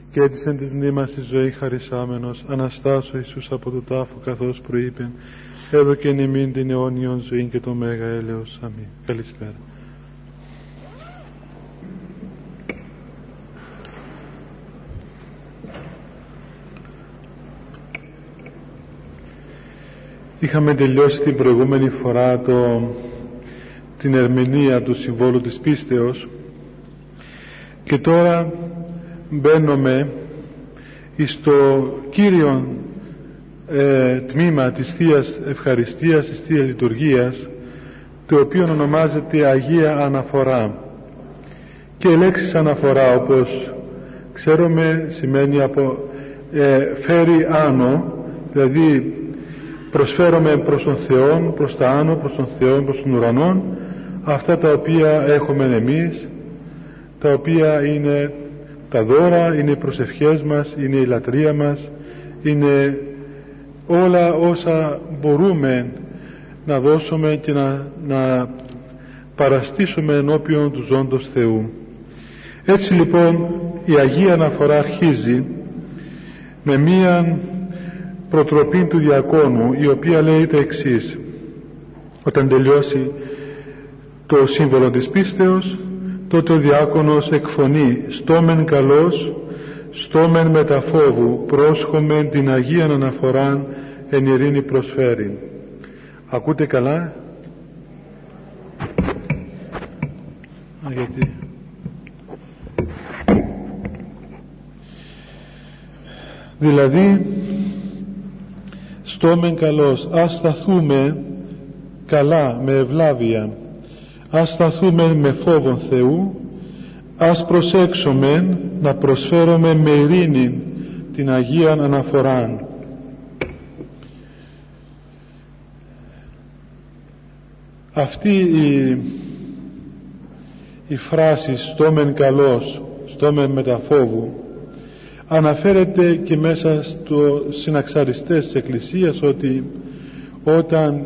και έτης εν της μνήμας τη ζωή χαρισάμενος, Αναστάσου Ιησούς από το τάφο καθώς προείπεν, έδωκεν ημίν την αιώνιον ζωή και το μέγα έλεος. Αμήν. Καλησπέρα. Είχαμε τελειώσει την προηγούμενη φορά την ερμηνεία του συμβόλου της πίστεως και τώρα μπαίνουμε στο κύριο τμήμα της Θείας Ευχαριστίας, της Θείας Λειτουργίας, το οποίο ονομάζεται Αγία Αναφορά. Και η λέξη αναφορά, όπως ξέρουμε, σημαίνει φέρει άνω, δηλαδή προσφέρομαι προς τον Θεό, προς τα άνω, προς τον Θεό, προς τον ουρανό, αυτά τα οποία έχουμε εμείς, τα οποία είναι τα δώρα, είναι οι προσευχές μας, είναι η λατρεία μας, είναι όλα όσα μπορούμε να δώσουμε και να παραστήσουμε ενώπιον του ζώντος Θεού. Έτσι λοιπόν η Αγία Αναφορά αρχίζει με μία προτροπή του διακόνου, η οποία λέει τα εξής: όταν τελειώσει το σύμβολο της πίστεως, τότε ο διάκονος εκφωνεί «Στόμεν καλός, στόμεν μεταφόβου, πρόσχομεν την Αγίαν Αναφοράν εν ειρήνη προσφέρει». Ακούτε καλά? Γιατί? Δηλαδή, στόμεν καλός, ας σταθούμε καλά, με ευλάβεια, ας σταθούμε με φόβον Θεού, ας προσέξουμε να προσφέρουμε με ειρήνη την Αγίαν Αναφοράν. Αυτή η φράση «στόμεν καλός, στόμεν μεταφόβου» αναφέρεται και μέσα στους συναξαριστές της Εκκλησίας, ότι όταν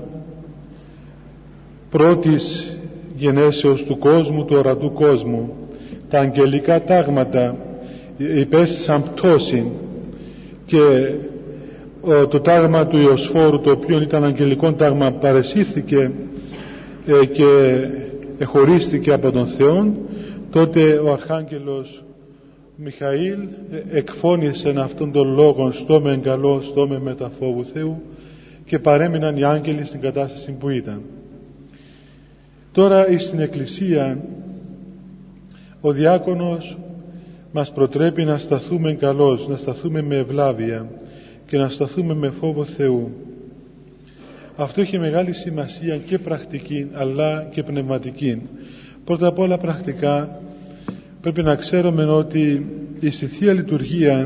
πρώτης γενέσεως του κόσμου, του ορατού κόσμου, τα αγγελικά τάγματα υπέστησαν πτώση και το τάγμα του Ιωσφόρου, το οποίο ήταν αγγελικό τάγμα, παρεσύρθηκε και εχωρίστηκε από τον Θεό, τότε ο Αρχάγγελος Μιχαήλ εκφώνησε αυτόν τον λόγο «Στόμεν καλός, στόμεν μεταφόβου Θεού», και παρέμειναν οι άγγελοι στην κατάσταση που ήταν. Τώρα στην Εκκλησία ο διάκονος μας προτρέπει να σταθούμε καλώς, να σταθούμε με ευλάβεια και να σταθούμε με φόβο Θεού. Αυτό έχει μεγάλη σημασία και πρακτική αλλά και πνευματική. Πρώτα απ' όλα πρακτικά πρέπει να ξέρουμε ότι στη Θεία Λειτουργία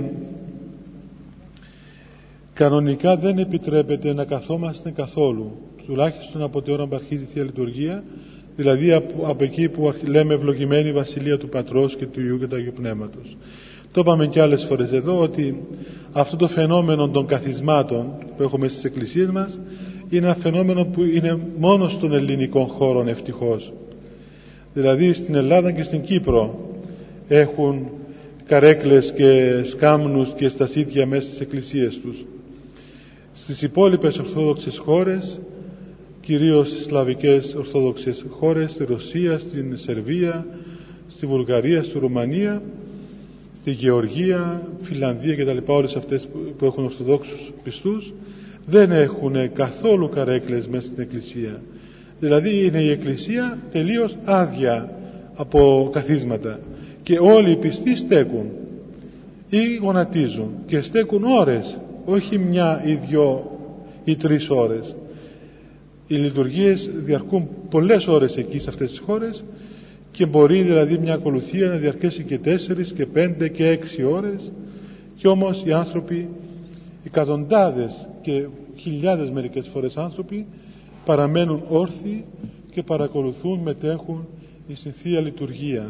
κανονικά δεν επιτρέπεται να καθόμαστε καθόλου, τουλάχιστον από την ώρα που αρχίζει η Θεία Λειτουργία, δηλαδή από εκεί που λέμε «Ευλογημένη η Βασιλεία του Πατρός και του Υιού και του Αγίου Πνεύματος». Το είπαμε και άλλες φορές εδώ, ότι αυτό το φαινόμενο των καθισμάτων που έχουμε στις εκκλησίες μας είναι ένα φαινόμενο που είναι μόνο στον ελληνικό χώρο, ευτυχώς. Δηλαδή στην Ελλάδα και στην Κύπρο έχουν καρέκλες και σκάμνους και στασίδια μέσα στις εκκλησίες τους. Στις υπόλοιπες ορθόδοξες χώρες, κυρίως στις σλαβικές ορθόδοξες χώρες, στη Ρωσία, στην Σερβία, στη Βουλγαρία, στη Ρουμανία, στη Γεωργία, Φιλανδία κτλ., όλες αυτές που έχουν ορθοδόξους πιστούς, δεν έχουν καθόλου καρέκλες μέσα στην εκκλησία. Δηλαδή είναι η εκκλησία τελείως άδεια από καθίσματα και όλοι οι πιστοί στέκουν ή γονατίζουν και στέκουν ώρες, όχι μια ή δυο ή 3 ώρες. Οι λειτουργίες διαρκούν πολλές ώρες εκεί σε αυτές τις χώρες και μπορεί δηλαδή μια ακολουθία να διαρκέσει και 4 και 5 και 6 ώρες, και όμως οι άνθρωποι, εκατοντάδες και χιλιάδες μερικές φορές άνθρωποι, παραμένουν όρθιοι και παρακολουθούν, μετέχουν στην Θεία Λειτουργία.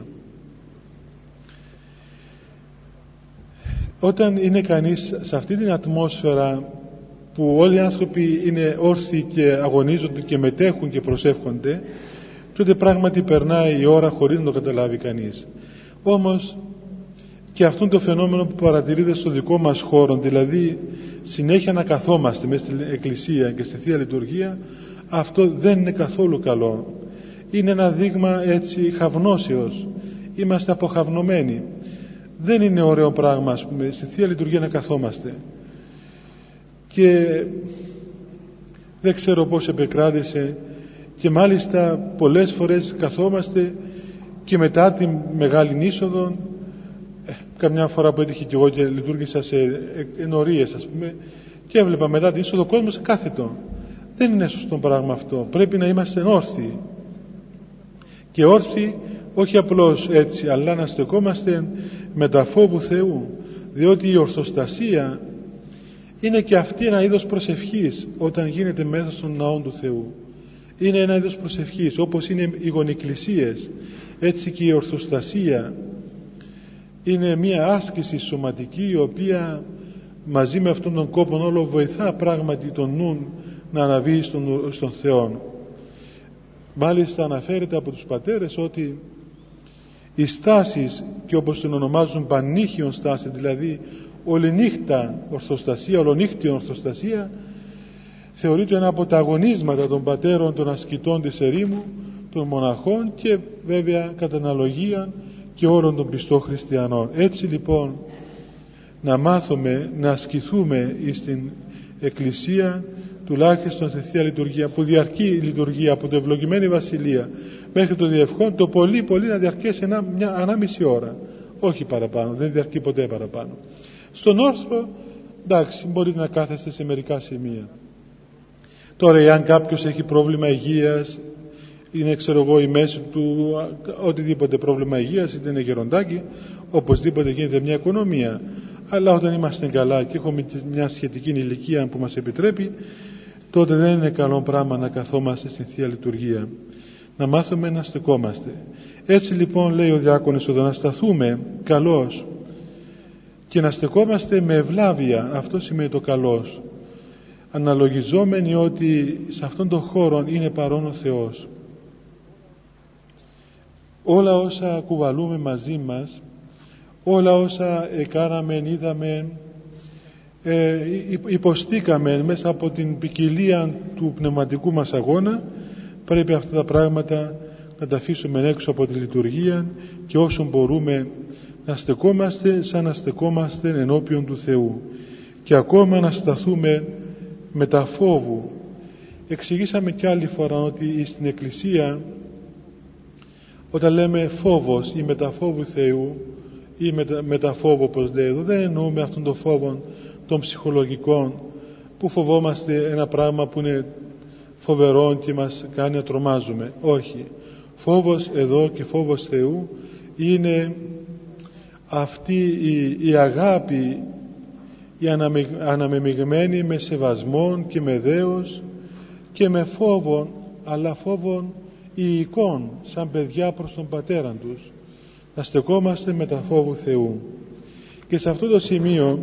Όταν είναι κανείς σε αυτή την ατμόσφαιρα που όλοι οι άνθρωποι είναι όρθιοι και αγωνίζονται και μετέχουν και προσεύχονται, τότε πράγματι περνάει η ώρα χωρίς να το καταλάβει κανείς. Όμως Και αυτό το φαινόμενο που παρατηρείται στο δικό μας χώρο, δηλαδή συνέχεια να καθόμαστε μέσα στην Εκκλησία και στη Θεία Λειτουργία, αυτό δεν είναι καθόλου καλό. Είναι ένα δείγμα έτσι χαυνώσεως. Είμαστε αποχαυνωμένοι. Δεν είναι ωραίο πράγμα, ας πούμε, στη Θεία Λειτουργία να καθόμαστε. Και δεν ξέρω πώς επεκράτησε, και μάλιστα πολλές φορές καθόμαστε και μετά τη Μεγάλη Είσοδο, καμιά φορά που έτυχε και εγώ και λειτουργήσα σε ενορίες, ας πούμε, και έβλεπα μετά την είσοδο κόσμος κάθετο. Δεν είναι σωστό πράγμα αυτό. Πρέπει να είμαστε όρθιοι, και όρθιοι όχι απλώς έτσι, αλλά να στεκόμαστε με τα φόβου Θεού, διότι η ορθοστασία είναι και αυτή ένα είδος προσευχής όταν γίνεται μέσα στον ναό του Θεού. Είναι ένα είδος προσευχής, όπως είναι οι γονικλησίες, έτσι και η ορθοστασία είναι μια άσκηση σωματική, η οποία μαζί με αυτόν τον κόπο όλο βοηθά πράγματι τον νου να αναβεί στον Θεό. Μάλιστα αναφέρεται από τους πατέρες ότι οι στάσεις, και όπως την ονομάζουν παννύχιον στάση, δηλαδή ολενύχτα ορθοστασία, ολονύχτιον ορθοστασία, θεωρείται ένα από τα αγωνίσματα των πατέρων των ασκητών της ερήμου, των μοναχών, και βέβαια κατά αναλογία και όλων των πιστών χριστιανών. Έτσι λοιπόν να μάθουμε να ασκηθούμε στην Εκκλησία, τουλάχιστον στη Θεία Λειτουργία, που διαρκεί η λειτουργία από το ευλογημένη Βασιλεία μέχρι το διευχόν, το πολύ πολύ να διαρκέσει μια ανάμιση ώρα, όχι παραπάνω, δεν διαρκεί ποτέ παραπάνω. Στον όρθρο, εντάξει, μπορείτε να κάθεστε σε μερικά σημεία. Τώρα, εάν κάποιος έχει πρόβλημα υγείας, είναι, ξέρω εγώ, η μέση του, οτιδήποτε πρόβλημα υγείας, είτε είναι γεροντάκι, οπωσδήποτε γίνεται μια οικονομία. Αλλά όταν είμαστε καλά και έχουμε μια σχετική ηλικία που μας επιτρέπει, τότε δεν είναι καλό πράγμα να καθόμαστε στην Θεία Λειτουργία. Να μάθουμε να στεκόμαστε. Έτσι λοιπόν λέει ο διάκονος εδώ, να σταθούμε καλώς και να στεκόμαστε με ευλάβεια. Αυτό σημαίνει το καλώς, αναλογιζόμενοι ότι σε αυτόν τον χώρο είναι παρόν ο Θεός. Όλα όσα κουβαλούμε μαζί μας, όλα όσα κάναμε, είδαμε, υποστήκαμε μέσα από την ποικιλία του πνευματικού μας αγώνα, πρέπει αυτά τα πράγματα να τα αφήσουμε έξω από τη λειτουργία και όσο μπορούμε να στεκόμαστε σαν να στεκόμαστε ενώπιον του Θεού, και ακόμα να σταθούμε με τα φόβου. Εξηγήσαμε κι άλλη φορά ότι στην Εκκλησία, όταν λέμε φόβος ή μεταφόβου Θεού ή μεταφόβο, όπως λέει εδώ, δεν εννοούμε αυτόν τον φόβο των ψυχολογικών που φοβόμαστε ένα πράγμα που είναι φοβερό και μας κάνει να τρομάζουμε. Όχι. Φόβος εδώ και φόβος Θεού είναι αυτή η αγάπη, η αναμεμειγμένη με σεβασμόν και με δέος και με φόβον, αλλά φόβον ιικών, σαν παιδιά προς τον πατέρα τους. Να στεκόμαστε με τα φόβου Θεού. Και σε αυτό το σημείο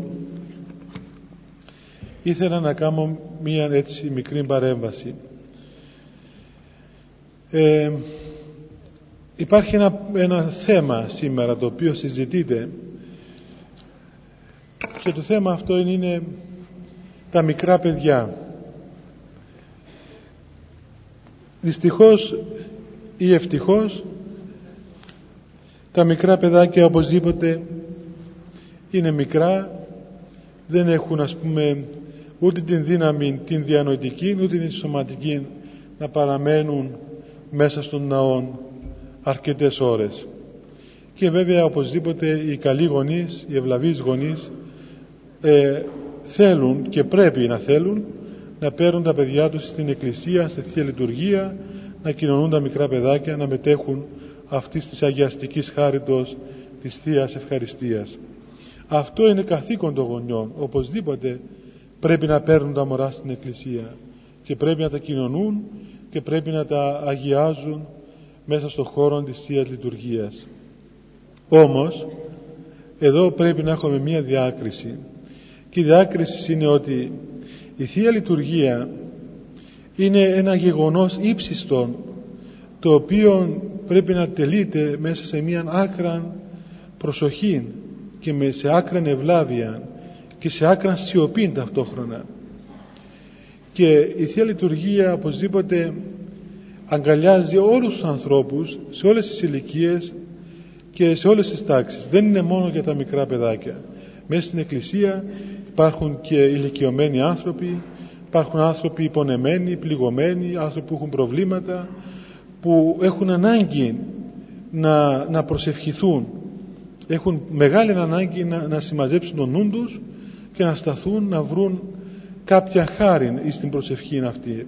ήθελα να κάνω μία έτσι μικρή παρέμβαση. Υπάρχει ένα θέμα σήμερα το οποίο συζητείται, και το θέμα αυτό είναι τα μικρά παιδιά. Δυστυχώς ή ευτυχώς, τα μικρά παιδάκια οπωσδήποτε είναι μικρά, δεν έχουν, ας πούμε, ούτε την δύναμη την διανοητική ούτε την σωματική να παραμένουν μέσα στον ναό αρκετές ώρες. Και βέβαια οπωσδήποτε οι καλοί γονείς, οι ευλαβείς γονείς θέλουν και πρέπει να θέλουν να παίρνουν τα παιδιά τους στην Εκκλησία, στη Θεία Λειτουργία, να κοινωνούν τα μικρά παιδάκια, να μετέχουν αυτής της αγιαστικής χάριτος της Θείας Ευχαριστίας. Αυτό είναι καθήκον των γονιών. Οπωσδήποτε πρέπει να παίρνουν τα μωρά στην Εκκλησία και πρέπει να τα κοινωνούν και πρέπει να τα αγιάζουν μέσα στον χώρο της Θείας Λειτουργίας. Όμως εδώ πρέπει να έχουμε μία διάκριση, και η διάκριση είναι ότι η Θεία Λειτουργία είναι ένα γεγονός ύψιστον, το οποίο πρέπει να τελείται μέσα σε μία άκρα προσοχή και σε άκραν ευλάβεια και σε άκραν σιωπή ταυτόχρονα. Και η Θεία Λειτουργία οπωσδήποτε αγκαλιάζει όλους τους ανθρώπους σε όλες τις ηλικίες και σε όλες τις τάξεις. Δεν είναι μόνο για τα μικρά παιδάκια. Μέσα στην Εκκλησία υπάρχουν και ηλικιωμένοι άνθρωποι, υπάρχουν άνθρωποι υπονεμένοι, πληγωμένοι, άνθρωποι που έχουν προβλήματα, που έχουν ανάγκη να προσευχηθούν, έχουν μεγάλη ανάγκη να συμμαζέψουν τον νου τους και να σταθούν, να βρουν κάποια χάρη στην προσευχή αυτή.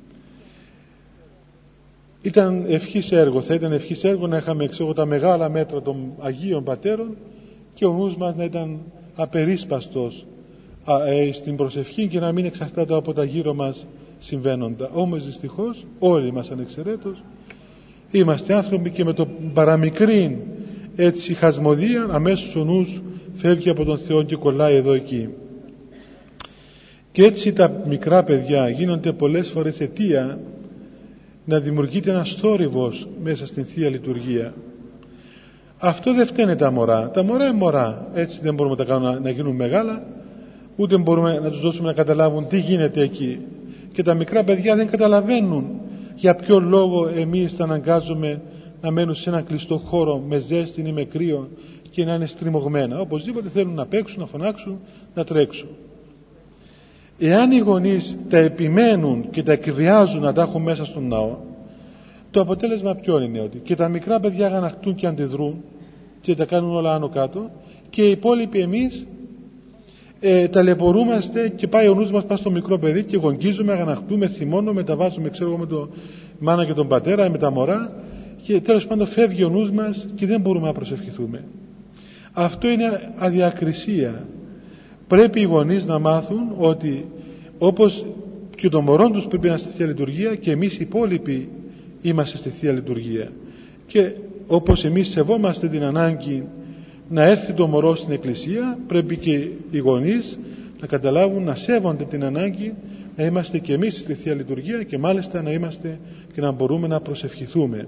Ήταν ευχής έργο, θα ήταν ευχής έργο να είχαμε τα μεγάλα μέτρα των Αγίων Πατέρων και ο νους μας να ήταν απερίσπαστος στην προσευχή και να μην εξαρτάται από τα γύρω μας συμβαίνοντα. Όμως δυστυχώς όλοι μας ανεξαιρέτως είμαστε άνθρωποι και με το παραμικρήν έτσι χασμωδία αμέσως ο νους φεύγει από τον Θεό και κολλάει εδώ εκεί. Και έτσι τα μικρά παιδιά γίνονται πολλές φορές αιτία να δημιουργείται ένας θόρυβος μέσα στην Θεία Λειτουργία. Αυτό δεν φταίνε τα μωρά. Τα μωρά είναι μωρά. Έτσι δεν μπορούμε να τα κάνουμε να γίνουν μεγάλα, ούτε μπορούμε να τους δώσουμε να καταλάβουν τι γίνεται εκεί. Και τα μικρά παιδιά δεν καταλαβαίνουν για ποιο λόγο εμείς τα αναγκάζουμε να μένουν σε έναν κλειστό χώρο με ζέστη ή με κρύο και να είναι στριμωγμένα. Οπωσδήποτε θέλουν να παίξουν, να φωνάξουν, να τρέξουν. Εάν οι γονείς τα επιμένουν και τα εκβιάζουν να τα έχουν μέσα στον ναό, το αποτέλεσμα ποιο είναι? Ότι και τα μικρά παιδιά αγανακτούν και αντιδρούν και τα κάνουν όλα άνω κάτω, και οι υπόλοιποι εμείς ταλαιπωρούμαστε και πάει ο νους μας πάει στο μικρό παιδί και γονγκίζουμε, αγανακτούμε, θυμώνουμε, τα βάζουμε με το μάνα και τον πατέρα, με τα μωρά, και τέλος πάντων φεύγει ο νους μας και δεν μπορούμε να προσευχηθούμε. Αυτό είναι αδιακρισία. Πρέπει οι γονείς να μάθουν ότι όπως και το μωρό τους πρέπει να είναι στη Θεία Λειτουργία, και εμείς οι υπόλοιποι είμαστε στη Θεία Λειτουργία. Και όπως εμείς σεβόμαστε την ανάγκη να έρθει το μωρό στην Εκκλησία, πρέπει και οι γονείς να καταλάβουν, να σέβονται την ανάγκη να είμαστε και εμείς στη Θεία Λειτουργία, και μάλιστα να είμαστε και να μπορούμε να προσευχηθούμε.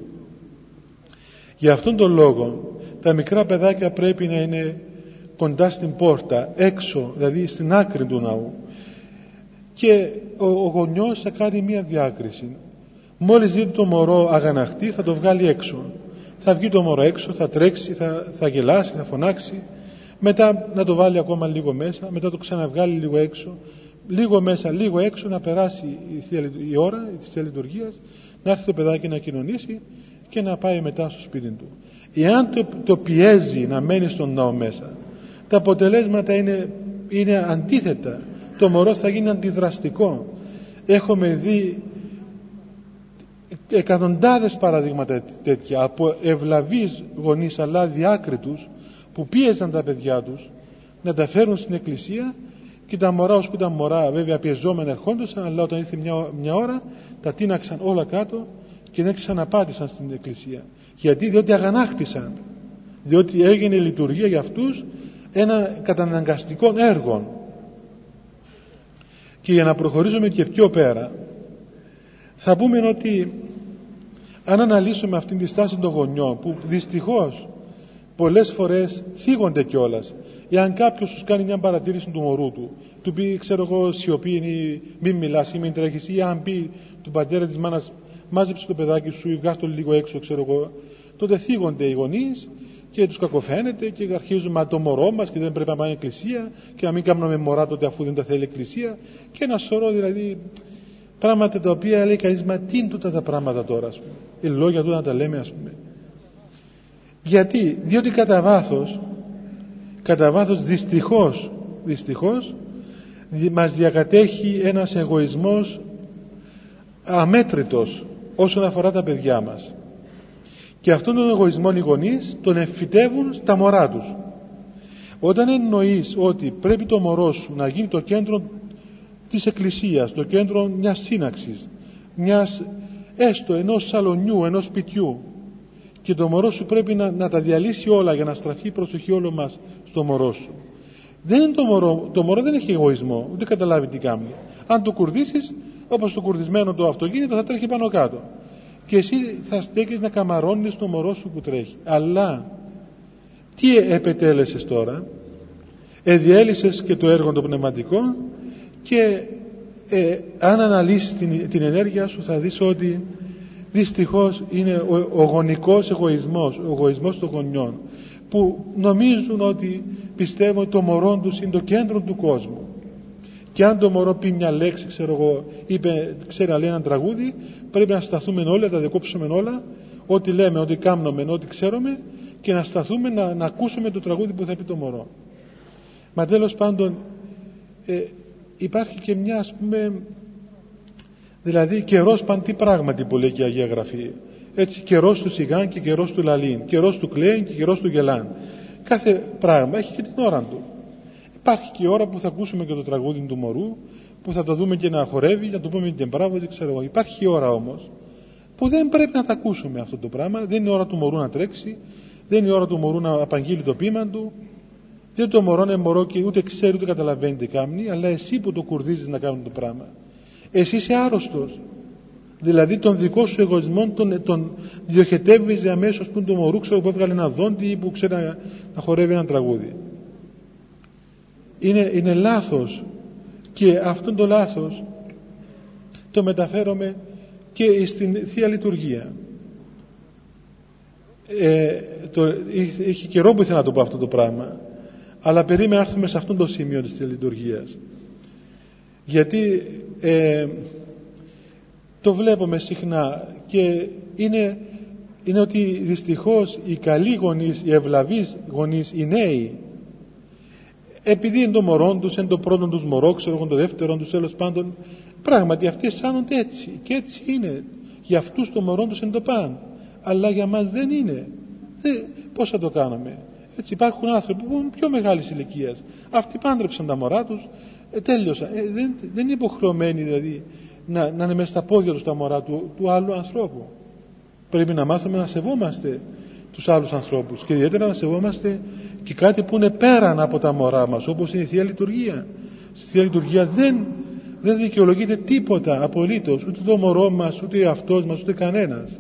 Για αυτόν τον λόγο τα μικρά παιδάκια πρέπει να είναι κοντά στην πόρτα, έξω, δηλαδή στην άκρη του ναού, και ο γονιός θα κάνει μία διάκριση. Μόλις δει το μωρό αγαναχτεί, θα το βγάλει έξω. Θα βγει το μωρό έξω, θα τρέξει, θα γελάσει, θα φωνάξει, μετά να το βάλει ακόμα λίγο μέσα, μετά το ξαναβγάλει λίγο έξω, λίγο μέσα, λίγο έξω, να περάσει η ώρα της Θείας Λειτουργίας, να έρθει το παιδάκι να κοινωνήσει και να πάει μετά στο σπίτι του. Εάν το πιέζει να μένει στον ναό μέσα, τα αποτελέσματα είναι αντίθετα. Το μωρό θα γίνει αντιδραστικό. Έχουμε δει εκατοντάδες παραδείγματα τέτοια από ευλαβείς γονείς αλλά διάκριτους που πίεζαν τα παιδιά τους να τα φέρουν στην Εκκλησία, και τα μωρά ως που ήταν μωρά βέβαια πιεζόμενα ερχόντουσαν, αλλά όταν ήρθε μια ώρα τα τίναξαν όλα κάτω και δεν ξαναπάτησαν στην Εκκλησία. Γιατί? Διότι αγανάκτησαν, διότι έγινε η λειτουργία για αυτούς ένα καταναγκαστικό έργο. Και για να προχωρήσουμε και πιο πέρα, θα πούμε ότι αν αναλύσουμε αυτήν τη στάση των γονιών, που δυστυχώς πολλές φορές θίγονται κιόλας, εάν κάποιος τους κάνει μια παρατήρηση του μωρού του πει, ξέρω εγώ, σιωπή, μην μιλάς ή μην τρέχεις, ή αν πει του πατέρα της μάνας, μάζεψε το παιδάκι σου ή βγάζ' το λίγο έξω, ξέρω εγώ, τότε θίγονται οι γονείς και τους κακοφαίνεται και αρχίζουν, μα το μωρό μας και δεν πρέπει να πάει εκκλησία και να μην κάνουμε μωρά τότε αφού δεν τα θέλει εκκλησία, και ένα σωρό δηλαδή πράγματα τα οποία λέει κανείς, μα τι είναι τούτα τα πράγματα τώρα, ας πούμε, λόγια του να τα λέμε, ας πούμε. Γιατί? Διότι κατά βάθος δυστυχώς μας διακατέχει ένας εγωισμός αμέτρητος όσον αφορά τα παιδιά μας, και αυτόν τον εγωισμό οι γονείς τον εμφυτεύουν στα μωρά τους. Όταν εννοείς ότι πρέπει το μωρό σου να γίνει το κέντρο της εκκλησίας, το κέντρο μιας σύναξης, έστω ενός σαλονιού, ενός σπιτιού, και το μωρό σου πρέπει να τα διαλύσει όλα για να στραφεί η προσοχή όλο μας στο μωρό σου, δεν είναι το μωρό δεν έχει εγωισμό, ούτε καταλάβει τι κάνει. Αν το κουρδίσεις, όπως το κουρδισμένο το αυτοκίνητο, θα τρέχει πάνω κάτω και εσύ θα στέκεις να καμαρώνεις το μωρό σου που τρέχει. Αλλά Τι επετέλεσες τώρα? Διέλυσες και το έργο των πνευματικών, και αν αναλύσεις την ενέργεια σου θα δεις ότι δυστυχώς είναι ο γονικός εγωισμός, ο εγωισμός των γονιών, που νομίζουν ότι πιστεύουν ότι το μωρό τους είναι το κέντρο του κόσμου, και αν το μωρό πει μια λέξη, ξέρω εγώ, ξέρει να λέει ένα τραγούδι, πρέπει να σταθούμε όλοι, να τα διακόψουμε όλα, ό,τι λέμε, ό,τι κάνουμε, ό,τι ξέρουμε, και να σταθούμε να ακούσουμε το τραγούδι που θα πει το μωρό. Μα τέλος πάντων υπάρχει και μια, ας πούμε, δηλαδή καιρός παντή πράγματι που λέει και η Αγία Γραφή. Έτσι, καιρός του σιγάν και καιρός του λαλήν, καιρός του κλαίν και καιρός του γελάν. Κάθε πράγμα έχει και την ώρα του. Υπάρχει και η ώρα που θα ακούσουμε και το τραγούδι του μωρού, που θα το δούμε και να χορεύει, να το πούμε και μπράβο, δεν ξέρω εγώ. Υπάρχει η ώρα όμως που δεν πρέπει να τα ακούσουμε αυτό το πράγμα. Δεν είναι η ώρα του μωρού να τρέξει, δεν είναι η ώρα του μωρού να απαγγείλει το ποίημα του. Δεν το μωρό είναι μωρό και ούτε ξέρει ούτε καταλαβαίνει τι κάνει, αλλά εσύ που το κουρδίζεις να κάνει το πράγμα. Εσύ είσαι άρρωστος. Δηλαδή τον δικό σου εγωισμό τον διοχετεύεις αμέσως που είναι το μωρού, ξέρω, που έβγαλε ένα δόντι ή που ξέρει να χορεύει ένα τραγούδι. Είναι λάθος, και αυτόν το λάθος το μεταφέρομαι και στην Θεία Λειτουργία. Είχε καιρό που ήθελα να το πω αυτό το πράγμα, αλλά περίμενα να έρθουμε σε αυτό το σημείο της Λειτουργίας, γιατί το βλέπουμε συχνά, και είναι ότι δυστυχώς οι καλοί γονείς, οι ευλαβείς γονείς, οι νέοι, επειδή είναι το μωρό τους, είναι το πρώτο τους μωρό, ξέρω, το δεύτερο τους, τέλος πάντων, πράγματι αυτοί αισθάνονται έτσι, και έτσι είναι. Για αυτούς το μωρό τους είναι το παν, αλλά για μας δεν είναι. Πώς θα το κάνουμε? Έτσι, υπάρχουν άνθρωποι που είναι πιο μεγάλης ηλικίας, αυτοί πάντρεψαν τα μωρά τους, τέλειωσαν. Δεν είναι υποχρεωμένοι δηλαδή να είναι μέσα στα πόδια τους τα μωρά του άλλου ανθρώπου. Πρέπει να μάθουμε να σεβόμαστε τους άλλους ανθρώπους, και ιδιαίτερα να σεβόμαστε και κάτι που είναι πέραν από τα μωρά μας, όπως είναι η Θεία Λειτουργία. Στη Θεία Λειτουργία δεν δικαιολογείται τίποτα απολύτως, ούτε το μωρό μας, ούτε αυτός μας, ούτε κανένας.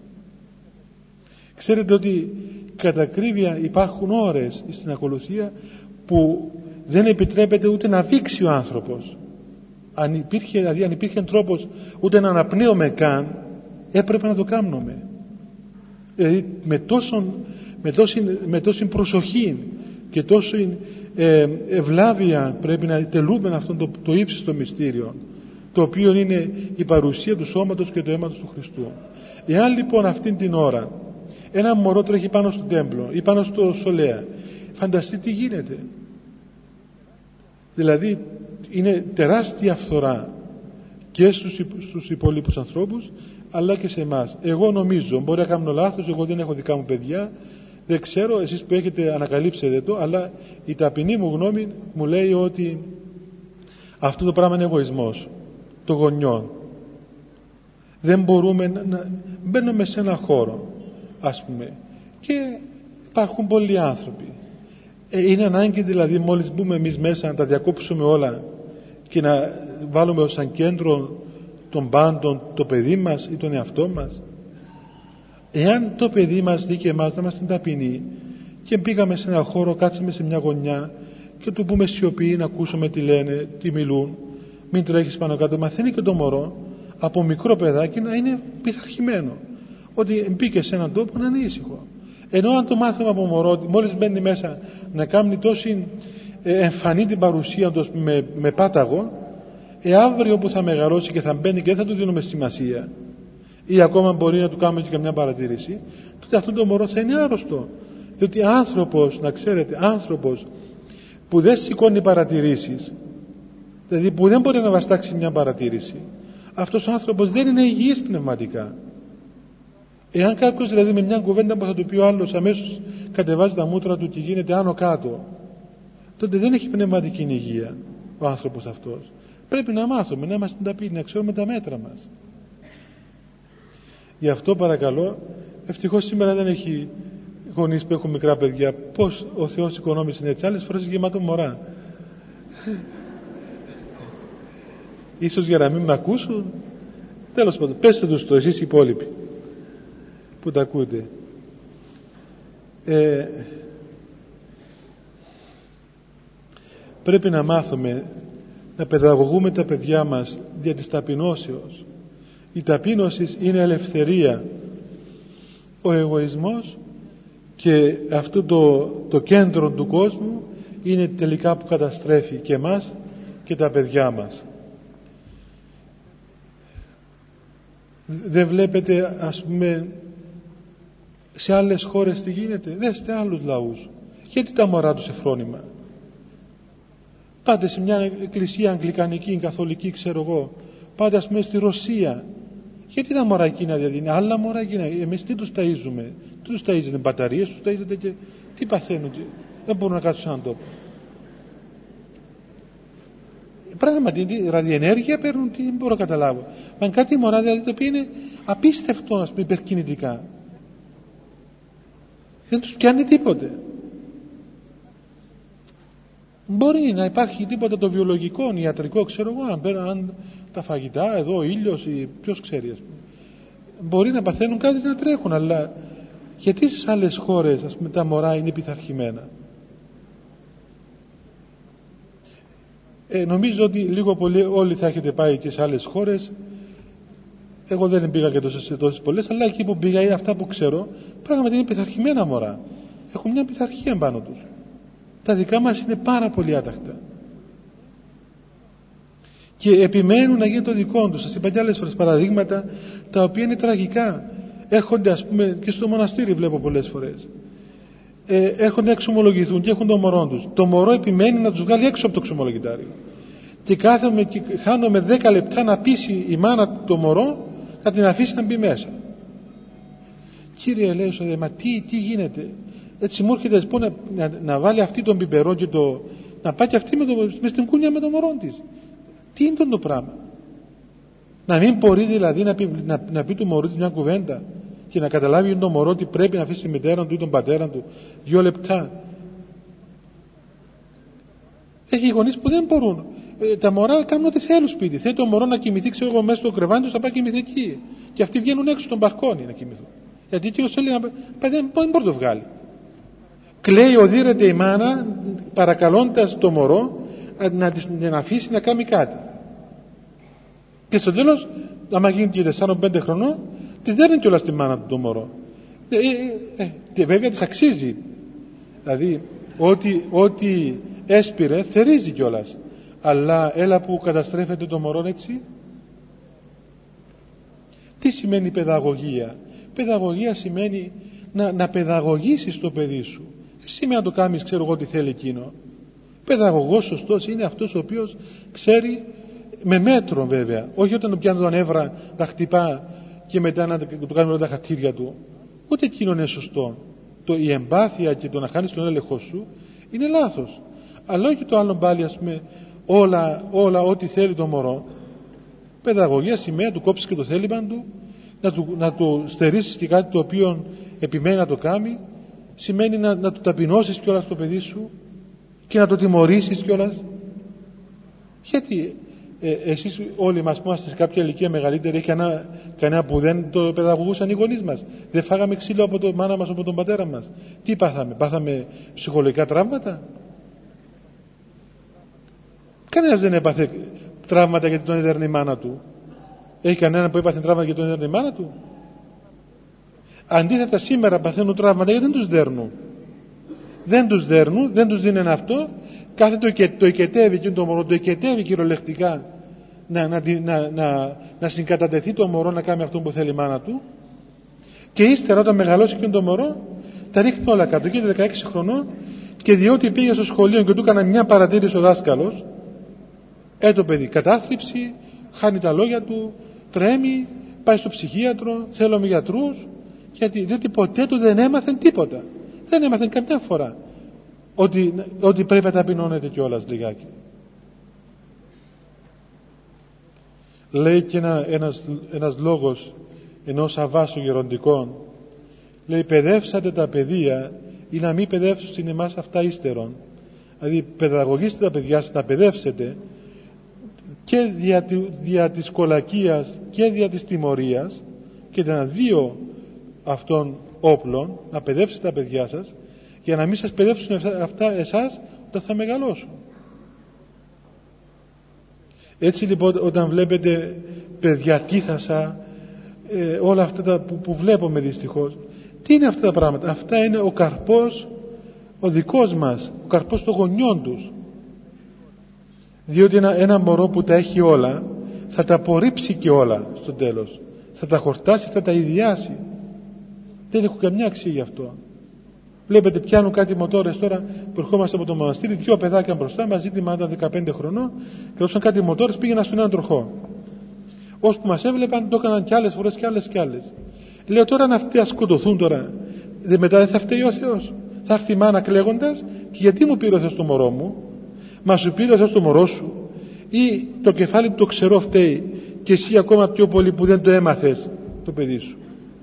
Ξέρετε ότι κατά ακρίβεια υπάρχουν ώρες στην ακολουθία που δεν επιτρέπεται ούτε να βήξει ο άνθρωπος. Αν υπήρχε τρόπος ούτε να αναπνέουμε καν, έπρεπε να το κάνουμε. Δηλαδή με τόση προσοχή και τόση ευλάβεια πρέπει να τελούμε αυτό το ύψιστο μυστήριο, το οποίο είναι η παρουσία του σώματος και του αίματος του Χριστού. Εάν λοιπόν αυτήν την ώρα ένα μωρό τρέχει πάνω στο τέμπλο ή πάνω στο σολέα, φανταστείτε τι γίνεται. Δηλαδή είναι τεράστια φθορά και στους υπόλοιπους ανθρώπους, αλλά και σε εμάς. Εγώ νομίζω, μπορεί να κάνω λάθος, εγώ δεν έχω δικά μου παιδιά, δεν ξέρω, εσείς που έχετε ανακαλύψετε το, αλλά η ταπεινή μου γνώμη μου λέει ότι αυτό το πράγμα είναι εγωισμός των γονιών. Δεν μπορούμε να μπαίνουμε σε ένα χώρο, ας πούμε, και υπάρχουν πολλοί άνθρωποι. Είναι ανάγκη δηλαδή μόλις μπούμε εμείς μέσα να τα διακόψουμε όλα και να βάλουμε ως σαν κέντρο των πάντων το παιδί μας ή τον εαυτό μας? Εάν το παιδί μας δει και εμάς να είμαστε ταπεινοί και πήγαμε σε ένα χώρο, κάτσαμε σε μια γωνιά και του πούμε σιωπή, να ακούσουμε τι λένε, τι μιλούν, μην τρέχεις πάνω κάτω, μαθαίνει και το μωρό από μικρό παιδάκι να είναι πειθαρχημένο, ότι μπήκε σε έναν τόπο να είναι ήσυχο. Ενώ αν το μάθουμε από μωρό, μόλις μπαίνει μέσα να κάνει τόση εμφανή την παρουσία του με πάταγο, αύριο που θα μεγαλώσει και θα μπαίνει και δεν θα του δίνουμε σημασία, ή ακόμα μπορεί να του κάνουμε και καμιά παρατήρηση, τότε αυτό το μωρό θα είναι άρρωστο. Διότι άνθρωπος, να ξέρετε, άνθρωπος που δεν σηκώνει παρατηρήσεις, δηλαδή που δεν μπορεί να βαστάξει μια παρατήρηση, αυτός ο άνθρωπος δεν είναι υγιής πνευματικά. Εάν κάποιος δηλαδή με μια κουβέντα που θα του πει ο άλλος αμέσως κατεβάζει τα μούτρα του και γίνεται άνω κάτω, τότε δεν έχει πνευματική υγεία ο άνθρωπος αυτός. Πρέπει να μάθουμε, να είμαστε ταπεινοί, να ξέρουμε τα μέτρα μας. Γι' αυτό παρακαλώ, ευτυχώς σήμερα δεν έχει γονείς που έχουν μικρά παιδιά. Πώς ο Θεός οικονόμησε έτσι, άλλες φορές γεμάτο μωρά. Ίσως για να μην με ακούσουν, τέλος πάντων, πέστε τους το εσείς οι υπόλοιποι που τα ακούτε. πρέπει να μάθουμε να παιδαγωγούμε τα παιδιά μας δια της ταπεινώσεως. Η ταπείνωση είναι ελευθερία. Ο εγωισμός και αυτό το κέντρο του κόσμου είναι τελικά που καταστρέφει και εμάς και τα παιδιά μας. Δεν βλέπετε, ας πούμε, σε άλλες χώρες τι γίνεται? Δέστε άλλους λαούς. Γιατί τα μωρά τους εφρόνημα? Πάτε σε μια εκκλησία αγγλικανική, καθολική, ξέρω εγώ, πάτε ας πούμε στη Ρωσία. Γιατί τα μωρά εκείνα είναι άλλα μωρά εκείνα? Εμείς τι τους ταΐζουμε? Τι τους ταΐζετε? Μπαταρίες τους ταΐζετε? Και τι παθαίνουν? Δεν μπορούν να κάτσουν σε έναν τόπο. Πράγματι, ραδιενέργεια παίρνουν, τι, δεν μπορώ να καταλάβω. Μα κάτι μωρά δηλαδή το οποίο είναι απίστευτο, ας πούμε, υπερκινητικά. Δεν τους πιάνει τίποτε. Μπορεί να υπάρχει τίποτα το βιολογικό, ιατρικό, ξέρω εγώ, αν τα φαγητά, εδώ ο ήλιος, ποιος ξέρει, ας πούμε. Μπορεί να παθαίνουν κάτι να τρέχουν, αλλά γιατί στις άλλες χώρες, ας πούμε, τα μωρά είναι πειθαρχημένα? Νομίζω ότι λίγο πολύ όλοι θα έχετε πάει και σε άλλες χώρες. Εγώ δεν πήγα και τόσες πολλές, αλλά εκεί που πήγα ή αυτά που ξέρω, πράγματι είναι πειθαρχημένα μωρά. Έχουν μια πειθαρχία πάνω τους. Τα δικά μας είναι πάρα πολύ άταχτα. Και επιμένουν να γίνει το δικό τους. Σας είπα και άλλες φορές παραδείγματα τα οποία είναι τραγικά. Έρχονται, ας πούμε, και στο μοναστήρι βλέπω πολλές φορές. Έρχονται να εξομολογηθούν και έχουν το μωρό τους. Το μωρό επιμένει να τους βγάλει έξω από το εξομολογητάριο. Και κάθομαι και χάνομαι 10 λεπτά να πείσει η μάνα το μωρό να την αφήσει να μπει μέσα. Κύριε, λέει, μα τι γίνεται? Έτσι μου έρχεται να βάλει αυτή τον πιπερό και να πάει και αυτή μες στην κούνια με το μωρό της. Τι είναι το πράγμα? Να μην μπορεί δηλαδή να πει του μωρού της μια κουβέντα και να καταλάβει το μωρό ότι πρέπει να αφήσει τη μητέρα του ή τον πατέρα του 2 λεπτά. Έχει γονείς που δεν μπορούν. Τα μωρά κάνουν ό,τι θέλουν σπίτι. Θέλει το μωρό να κοιμηθεί, ξέρω εγώ, μέσα στο κρεβάτι του, θα πάει κοιμηθεί εκεί. Και αυτοί βγαίνουν έξω στον μπαλκόνι να κοιμηθούν. Γιατί εκείνος θέλει να πάει, δεν μπορεί να το βγάλει. Κλαίει, οδύρεται η μάνα, παρακαλώντας το μωρό να την αφήσει να κάνει κάτι. Και στο τέλος, άμα γίνει και 4-5 χρονών, τη δέρνει κιόλας τη μάνα του το μωρό. Και βέβαια της αξίζει. Δηλαδή, ό,τι έσπηρε, θερίζει κιόλας. Αλλά έλα που καταστρέφεται το μωρό έτσι. Τι σημαίνει παιδαγωγία? Παιδαγωγία σημαίνει να παιδαγωγήσεις το παιδί σου. Δεν σημαίνει να το κάνεις, ξέρω εγώ, τι θέλει εκείνο. Παιδαγωγός σωστός είναι αυτός ο οποίος ξέρει με μέτρο, βέβαια. Όχι όταν πιάνει τον εύρα, τα χτυπά και μετά να του κάνει όλα τα χατήρια του. Ούτε εκείνο είναι σωστό. Η εμπάθεια και το να χάνεις τον έλεγχο σου είναι λάθος. Αλλά όχι το άλλο πάλι, ας πούμε, όλα ό,τι θέλει το μωρό. Παιδαγωγία σημαίνει να του κόψεις και το θέλημα του, να του στερήσεις και κάτι το οποίο επιμένει να το κάνει. Σημαίνει να του ταπεινώσεις κιόλας το παιδί σου και να το τιμωρήσεις κιόλας. Γιατί εσείς όλοι μας που είμαστε σε κάποια ηλικία μεγαλύτερη, έχει κανένα που δεν το παιδαγωγούσαν οι γονείς μας? Δεν φάγαμε ξύλο από τη μάνα μας, από τον πατέρα μας? Τι πάθαμε? Πάθαμε ψυχολογικά τραύματα? Κανένας δεν έπαθε τραύματα γιατί τον έδερνε η μάνα του. Έχει κανένα που έπαθε τραύματα γιατί τον έδερνε η μάνα του? Αντίθετα, σήμερα παθαίνουν τραύματα γιατί δεν τους δέρνουν. Δεν τους δέρνουν, δεν τους δίνουν αυτό. Κάθε το οικετεύει και το μωρό, το οικετεύει κυριολεκτικά να συγκατατεθεί το μωρό να κάνει αυτό που θέλει η μάνα του. Και ύστερα όταν μεγαλώσει και το μωρό, τα ρίχνει όλα κάτω. Και 16 χρονών, και διότι πήγε στο σχολείο και του έκανα μια παρατήρηση ο δάσκαλος, το παιδί κατάθλιψη, χάνει τα λόγια του, τρέμει, πάει στο ψυχίατρο, θέλουμε γιατρούς. Διότι ποτέ του δεν έμαθαν τίποτα. Δεν έμαθαν καμιά φορά ότι πρέπει να ταπεινώνεται κιόλας λιγάκι. Λέει και ένας λόγος ενός αβάσου γεροντικών, λέει, παιδεύσατε τα παιδεία ή να μην παιδεύσουν εμάς αυτά ύστερον. Δηλαδή παιδαγωγήστε τα παιδιά σας, τα παιδεύσετε και δια της κολακίας και δια της τιμωρίας, και τα δύο αυτών όπλων, να παιδεύσετε τα παιδιά σας για να μην σας παιδεύσουν αυτά εσάς όταν θα μεγαλώσουν. Έτσι λοιπόν όταν βλέπετε παιδιά τίθασα, όλα αυτά που βλέπουμε δυστυχώς, τι είναι αυτά τα πράγματα? Αυτά είναι ο καρπός ο δικός μας, ο καρπός των γονιών τους. Διότι ένα μωρό που τα έχει όλα θα τα απορρίψει και όλα στο τέλος, θα τα χορτάσει, θα τα ιδιάσει. Δεν έχουν καμιά αξία γι' αυτό. Βλέπετε πιάνουν κάτι μοτόρες τώρα που ερχόμαστε από το μοναστήρι, δυο παιδάκια μπροστά μας, ζήτημα ήταν 15 χρονών και όσαν κάτι μοτόρες πήγαιναν στον έναν τροχό. Όσοι που μας έβλεπαν το έκαναν κι άλλες φορές κι άλλες κι άλλες. Λέω τώρα να αυτοί σκοτωθούν τώρα, μετά δεν θα φταίει ο Θεός? Θα έρθει η μάνα κλαίγοντας, και γιατί μου πήρε ο Θεός το μωρό μου? Μα σου πήρε ο Θεός το μωρό σου? Ή το κεφάλι του το ξερό φταίει και εσύ ακόμα πιο πολύ που δεν το έμαθες το παιδί σου?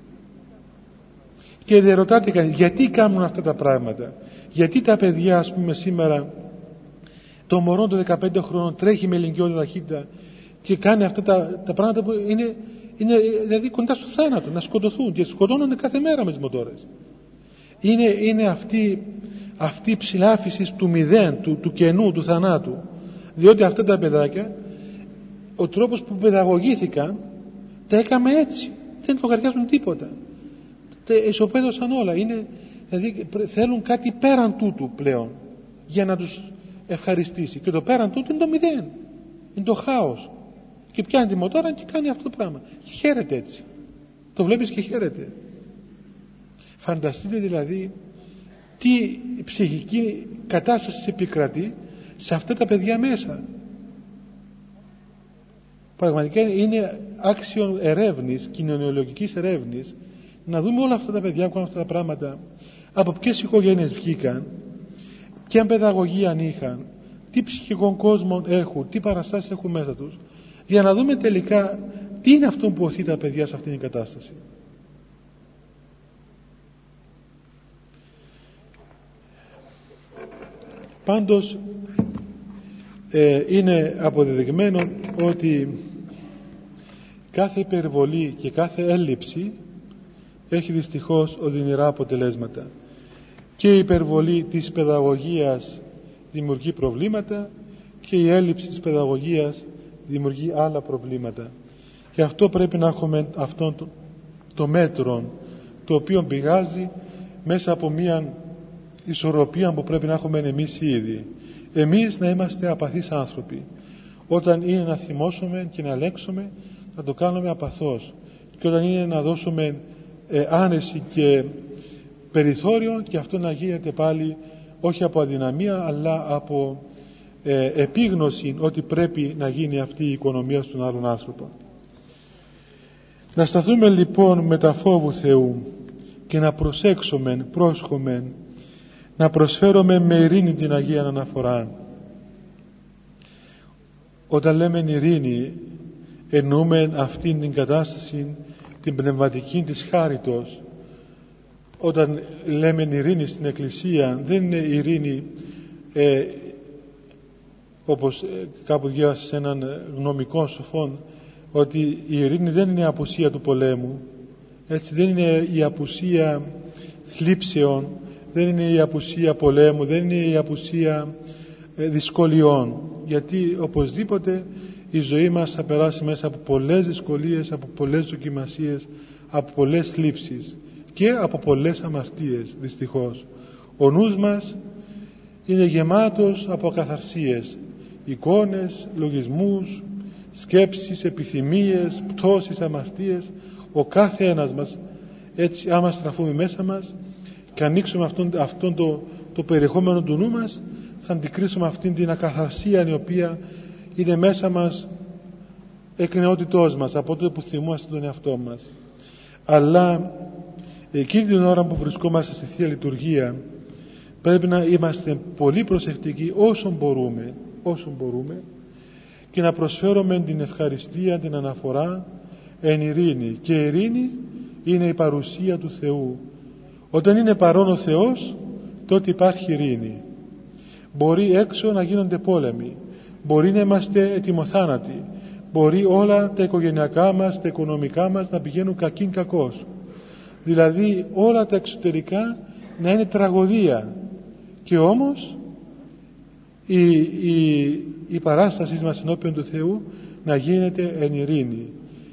Και δεν ρωτάτε κανείς γιατί κάνουν αυτά τα πράγματα? Γιατί τα παιδιά, ας πούμε, σήμερα το μωρό των 15 χρόνων τρέχει με ηλικιώδη ταχύτητα και κάνει αυτά τα πράγματα που είναι δηλαδή κοντά στο θάνατο, να σκοτωθούν, και σκοτώνονται κάθε μέρα με τις μοτόρες. Είναι αυτή η ψηλάφιση του μηδέν, του κενού, του θανάτου. Διότι αυτά τα παιδάκια, ο τρόπος που παιδαγωγήθηκαν, τα έκαμε έτσι, δεν λογαριάζουν τίποτα, ισοπαίδωσαν όλα. Δηλαδή θέλουν κάτι πέραν τούτου πλέον για να τους ευχαριστήσει, και το πέραν τούτου είναι το μηδέν, είναι το χάος. Και πιάνει τη μοτόρα και κάνει αυτό το πράγμα και χαίρεται έτσι, το βλέπεις και χαίρεται. Φανταστείτε δηλαδή τι ψυχική κατάσταση επικρατεί σε αυτά τα παιδιά μέσα. Πραγματικά είναι άξιο ερεύνης, κοινωνιολογικής ερεύνης, να δούμε όλα αυτά τα παιδιά που κάνουν αυτά τα πράγματα, από ποιες οικογένειες βγήκαν, ποια παιδαγωγία αν είχαν, τι ψυχικών κόσμο έχουν, τι παραστάσεις έχουν μέσα τους, για να δούμε τελικά τι είναι αυτό που οθεί τα παιδιά σε αυτήν την κατάσταση. Πάντως είναι αποδεδειγμένο ότι κάθε υπερβολή και κάθε έλλειψη έχει δυστυχώς οδυνηρά αποτελέσματα. Και η υπερβολή της παιδαγωγίας δημιουργεί προβλήματα και η έλλειψη της παιδαγωγίας δημιουργεί άλλα προβλήματα. Και αυτό πρέπει να έχουμε αυτό το μέτρο, το οποίο πηγάζει μέσα από μια ισορροπία που πρέπει να έχουμε εμείς ήδη. Εμείς να είμαστε απαθείς άνθρωποι. Όταν είναι να θυμώσουμε και να ελέγξουμε, να το κάνουμε απαθώς. Και όταν είναι να δώσουμε άνεση και περιθώριο, και αυτό να γίνεται πάλι όχι από αδυναμία αλλά από επίγνωση ότι πρέπει να γίνει αυτή η οικονομία στον άλλον άνθρωπο. Να σταθούμε λοιπόν με τα φόβου Θεού και να προσέξουμε, πρόσχομαι, να προσφέρουμε με ειρήνη την Αγία Αναφορά. Όταν λέμε ειρήνη, εννοούμε αυτήν την κατάσταση την πνευματική της χάριτος. Όταν λέμε ειρήνη στην Εκκλησία, δεν είναι ειρήνη όπως κάπου διάβασα σε έναν γνωμικό σοφόν, ότι η ειρήνη δεν είναι η απουσία του πολέμου, έτσι, δεν είναι η απουσία θλίψεων, δεν είναι η απουσία πολέμου, δεν είναι η απουσία δυσκολιών, γιατί οπωσδήποτε η ζωή μας θα περάσει μέσα από πολλές δυσκολίες, από πολλές δοκιμασίες, από πολλές θλίψεις και από πολλές αμαρτίες. Δυστυχώς ο νους μας είναι γεμάτος από ακαθαρσίες, εικόνες, λογισμούς, σκέψεις, επιθυμίες, πτώσεις, αμαρτίες. Ο κάθε ένας μας, έτσι, άμα στραφούμε μέσα μας και ανοίξουμε αυτόν το περιεχόμενο του νου μας, θα αντικρίσουμε αυτήν την ακαθαρσία η οποία είναι μέσα μας εκ νεότητός μας, από τότε που θυμόμαστε τον εαυτό μας. Αλλά εκείνη την ώρα που βρισκόμαστε στη Θεία Λειτουργία πρέπει να είμαστε πολύ προσεκτικοί όσο μπορούμε και να προσφέρουμε την ευχαριστία, την αναφορά εν ειρήνη. Και η ειρήνη είναι η παρουσία του Θεού. Όταν είναι παρόν ο Θεός, τότε υπάρχει ειρήνη. Μπορεί έξω να γίνονται πόλεμοι, μπορεί να είμαστε ετοιμοθάνατοι, μπορεί όλα τα οικογενειακά μας, τα οικονομικά μας να πηγαίνουν κακήν κακώς, δηλαδή όλα τα εξωτερικά να είναι τραγωδία, και όμως η παράσταση μας ενώπιον του Θεού να γίνεται εν ειρήνη.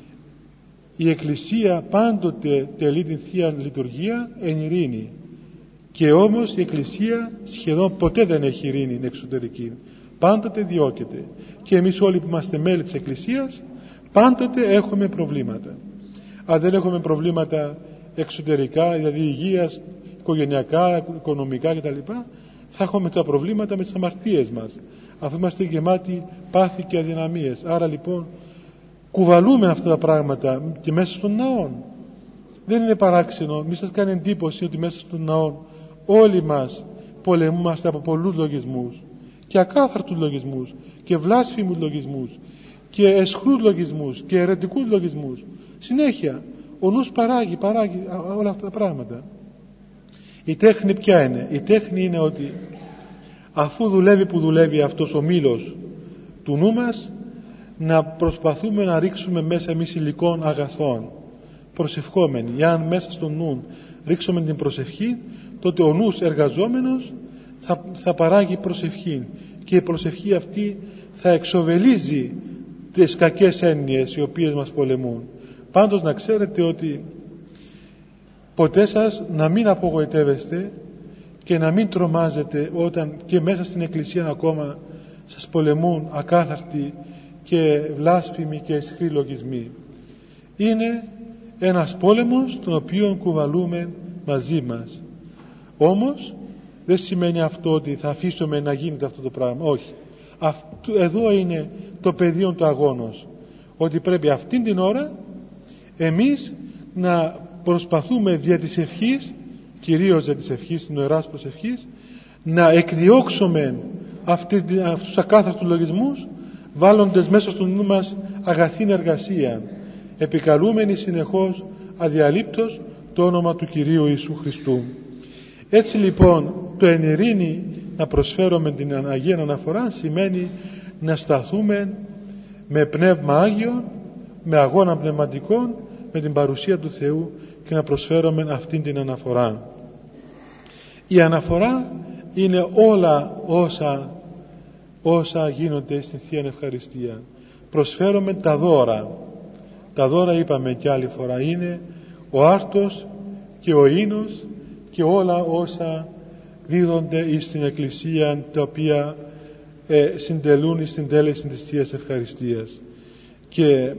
Η Εκκλησία πάντοτε τελεί την Θεία Λειτουργία εν ειρήνη, και όμως η Εκκλησία σχεδόν ποτέ δεν έχει ειρήνη εξωτερική, πάντοτε διώκεται, και εμείς όλοι που είμαστε μέλη της Εκκλησίας πάντοτε έχουμε προβλήματα. Αν δεν έχουμε προβλήματα εξωτερικά, δηλαδή υγείας, οικογενειακά, οικονομικά κτλ., θα έχουμε τα προβλήματα με τις αμαρτίες μας, αφού είμαστε γεμάτοι πάθη και αδυναμίες. Άρα λοιπόν κουβαλούμε αυτά τα πράγματα και μέσα στον ναό. Δεν είναι παράξενο, μη σας κάνει εντύπωση ότι μέσα στον ναό όλοι μας πολεμούμαστε από πολλούς λογισμούς, και ακάθαρτους λογισμούς και βλάσφημους λογισμούς και αισχρούς λογισμούς και αιρετικούς λογισμούς. Συνέχεια ο νους παράγει όλα αυτά τα πράγματα. Η τέχνη ποια είναι? Η τέχνη είναι ότι αφού δουλεύει που δουλεύει αυτός ο μήλος του νου μας, να προσπαθούμε να ρίξουμε μέσα εμείς υλικών αγαθών, προσευχόμενοι. Εάν μέσα στο νου ρίξουμε την προσευχή, τότε ο νους εργαζόμενος θα παράγει προσευχή, και η προσευχή αυτή θα εξοβελίζει τις κακές έννοιες οι οποίες μας πολεμούν. Πάντως να ξέρετε ότι ποτέ σας να μην απογοητεύεστε και να μην τρομάζετε όταν και μέσα στην Εκκλησία ακόμα σας πολεμούν ακάθαρτοι και βλάσφημοι και αισχροί λογισμοί. Είναι ένας πόλεμος τον οποίο κουβαλούμε μαζί μας. Όμως δεν σημαίνει αυτό ότι θα αφήσουμε να γίνεται αυτό το πράγμα. Όχι. Εδώ είναι το πεδίο του αγώνος, ότι πρέπει αυτήν την ώρα εμείς να προσπαθούμε δια της ευχής, κυρίως δια της ευχής, της νοεράς προσευχής, να εκδιώξουμε αυτούς τους ακάθαρτους λογισμούς, βάλλοντες μέσα στο νου μας αγαθήν εργασία, επικαλούμενοι συνεχώς αδιαλείπτως το όνομα του Κυρίου Ιησού Χριστού. Έτσι λοιπόν το εν ειρήνη να προσφέρουμε την Αγία Αναφορά σημαίνει να σταθούμε με πνεύμα Άγιο, με αγώνα πνευματικών, με την παρουσία του Θεού, και να προσφέρουμε αυτήν την αναφορά. Η αναφορά είναι όλα όσα γίνονται στην Θεία Ευχαριστία. Προσφέρουμε τα δώρα. Τα δώρα, είπαμε και άλλη φορά, είναι ο άρτος και ο ίνος και όλα όσα δίδονται στην Εκκλησία, τα οποία συντελούν στην τέλεση της Θείας Ευχαριστίας. Και